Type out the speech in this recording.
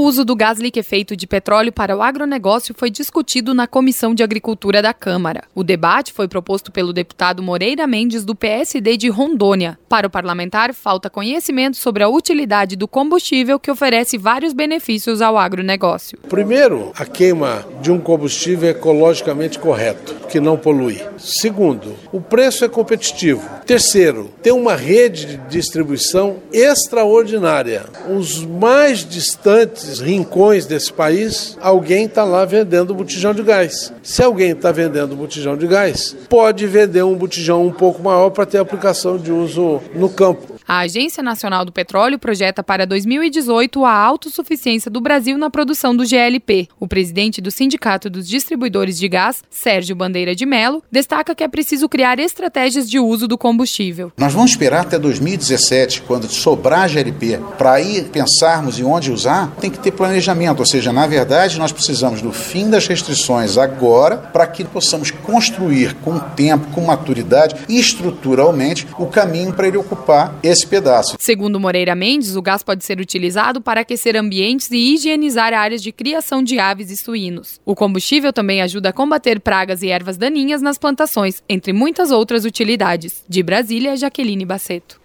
uso do gás liquefeito de petróleo para o agronegócio foi discutido na Comissão de Agricultura da Câmara. O debate foi proposto pelo deputado Moreira Mendes, do PSD de Rondônia. Para o parlamentar, falta conhecimento sobre a utilidade do combustível, que oferece vários benefícios ao agronegócio. Primeiro, a queima de um combustível é ecologicamente correto, que não polui. Segundo, o preço é competitivo. Terceiro, tem uma rede de distribuição extraordinária. Os mais distantes rincões desse país, alguém está lá vendendo botijão de gás. Se alguém está vendendo botijão de gás, pode vender um botijão um pouco maior para ter aplicação de uso no campo. A Agência Nacional do Petróleo projeta para 2018 a autossuficiência do Brasil na produção do GLP. O presidente do Sindicato dos Distribuidores de Gás, Sérgio Bandeira de Mello, destaca que é preciso criar estratégias de uso do combustível. Nós vamos esperar até 2017, quando sobrar GLP, para aí pensarmos em onde usar, tem que ter planejamento. Ou seja, na verdade, nós precisamos do fim das restrições agora, para que possamos construir com tempo, com maturidade e estruturalmente o caminho para ele ocupar esse pedaço. Segundo Moreira Mendes, o gás pode ser utilizado para aquecer ambientes e higienizar áreas de criação de aves e suínos. O combustível também ajuda a combater pragas e ervas daninhas nas plantações, entre muitas outras utilidades. De Brasília, Jaqueline Baceto.